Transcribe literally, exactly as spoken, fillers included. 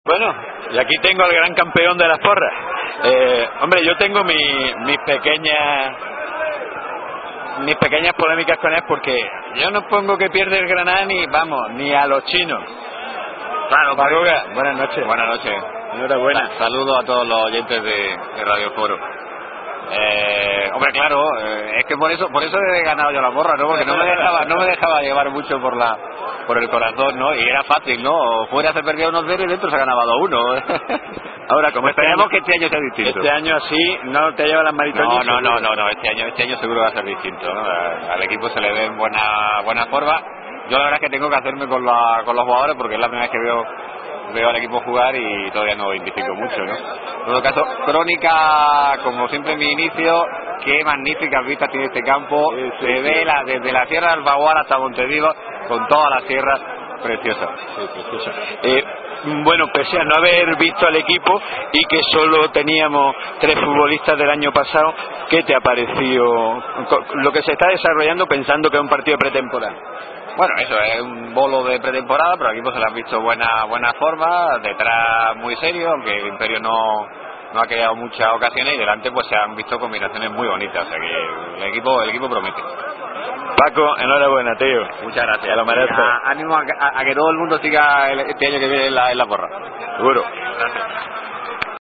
Bueno, y aquí tengo al gran campeón de las porras. Eh, hombre, yo tengo mi, mis pequeñas mis pequeñas polémicas con él porque yo no pongo que pierde el Granada ni, vamos, ni a los chinos. Claro, Baruga, buenas noches. Buenas noches. Enhorabuena. Saludos a todos los oyentes de, de Radio Foro. Eh, hombre, claro, eh, es que por eso por eso he ganado yo la porra, ¿no? Porque no me dejaba no me dejaba llevar mucho por la por el corazón, ¿no? Y era fácil, ¿no? Fuera se perdía uno cero y dentro se ha ganado dos uno. Ahora, como este esperemos año, que este año sea distinto. Este año así no te lleva las No, maritones. no, no, no, no, este año este año seguro va a ser distinto, ¿no? Al equipo se le ve en buena buena forma. Yo la verdad es que tengo que hacerme con la, con los jugadores porque es la primera vez que veo veo al equipo jugar y todavía no identifico mucho, ¿no? En todo caso, crónica, como siempre en mi inicio, qué magníficas vistas tiene este campo, Sí, sí, se sí. ve la, desde la Sierra del Bagual hasta Montevideo, con toda la sierra, preciosa. Sí, preciosa. Eh, bueno, pese a no haber visto al equipo y que solo teníamos tres futbolistas del año pasado, ¿qué te ha parecido lo que se está desarrollando pensando que es un partido pretemporada? Bueno, eso es un bolo de pretemporada, pero aquí pues se le han visto buena buena forma, detrás muy serio, aunque el Imperio no, no ha creado muchas ocasiones y delante pues se han visto combinaciones muy bonitas, o sea que el equipo el equipo promete. Paco, enhorabuena, tío. Muchas gracias. Te lo mereces. A- ánimo a, a- a que todo el mundo siga el- este año que viene en la, en la porra. Seguro. Gracias.